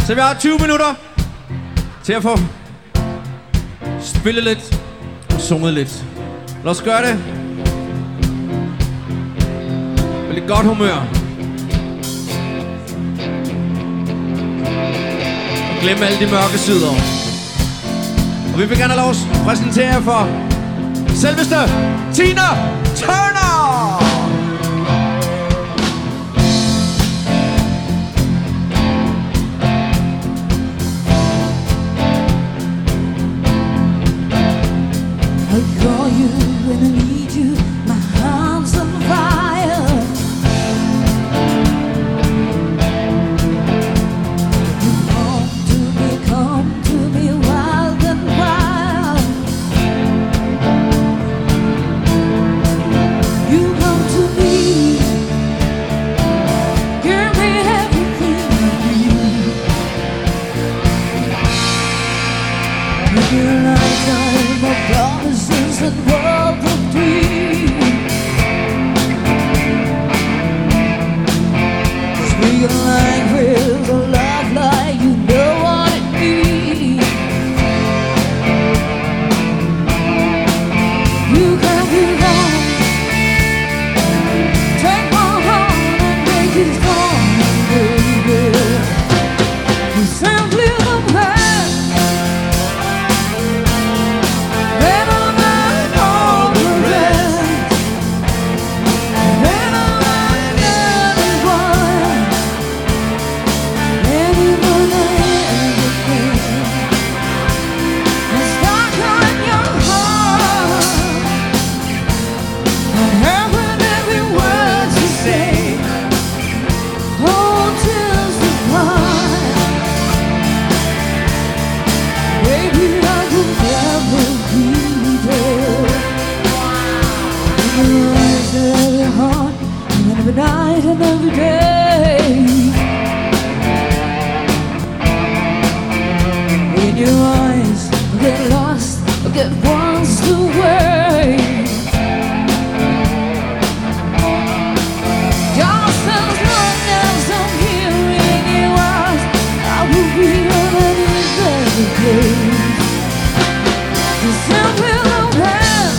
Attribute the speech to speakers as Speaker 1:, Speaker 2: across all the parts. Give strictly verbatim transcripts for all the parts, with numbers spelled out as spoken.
Speaker 1: Så vi har tyve minutter til at få spillet lidt og sunget lidt. Lad os gøre det med lidt godt humør. Og glem alle de mørke sider. Og vi vil gerne have lov at præsentere for selveste Tina Turner!
Speaker 2: I call you when I need you, my heart's on fire. You come to me, come to me wild and wild. You come to me, give me everything I need. With your lifetime of promises and world of dreams, speak a language of love like you know what it means. You can be wrong, take my heart and make it strong, baby. You simply the best. Every night and every day, in your eyes, I get lost, I get washed away. Just as long as I'm here in your eyes, I will be on any better place. You're simply the best.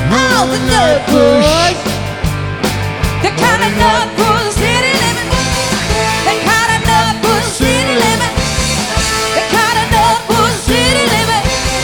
Speaker 2: Out the nut bush. The kind of nut bush city living. The kind of nut bush city living. The kind of nut bush city living.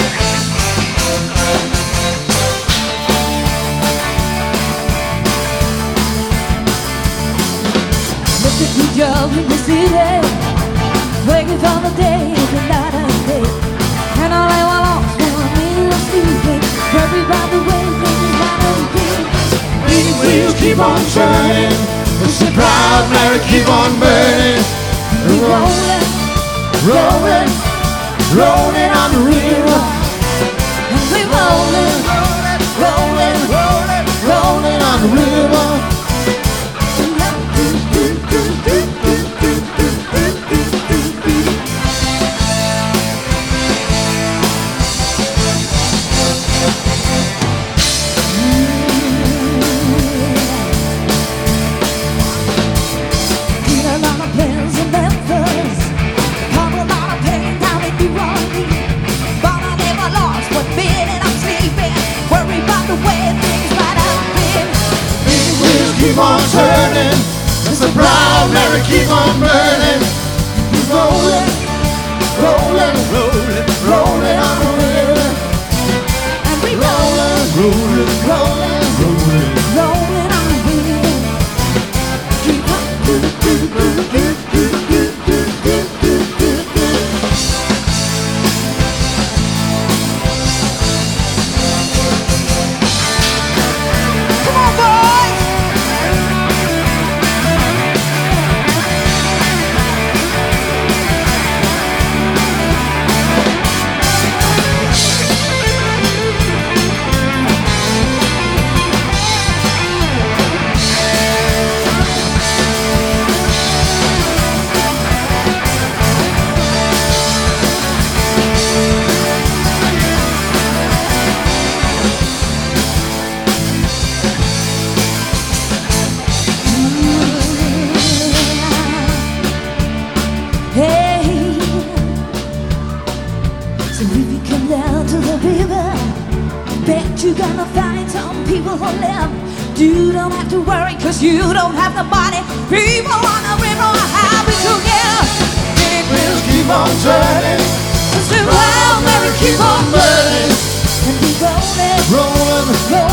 Speaker 2: Look at the job in the city, working for the day, the night and day. And all I want lost when I'm in the sleeping. Everybody waiting, everybody waiting.
Speaker 1: Big wheels keep on turning, it's a proud Mary keep on burning.
Speaker 2: We rolling,
Speaker 1: Rolling, rolling on the river.
Speaker 2: and we rolling, rolling,
Speaker 1: Rolling, rolling on the river.
Speaker 2: Did a lot of plans in Memphis, hung a lot of pain down in New Orleans. But I never lost one minute I'm sleeping, worried about the way things might have been.
Speaker 1: Big wheels keep on turning, it's a proud Mary keep on burning. Rolling, rolling, rolling, rolling on the river.
Speaker 2: And we rolling,
Speaker 1: Rolling, rolling, rolling.
Speaker 2: rolling on the river. Keep on, do, do, do, do, do, do, do, do, do, do, do. Come on, boys! Hey, so if you come down to the river, bet you're gonna find some people who live. You don't have to worry, cause you don't have the money. People on the river are happy to give. Big wheels
Speaker 1: Keep on turning,
Speaker 2: keep on Mary keep on
Speaker 1: burning.
Speaker 2: and we rolling,
Speaker 1: Rolling,
Speaker 2: rolling.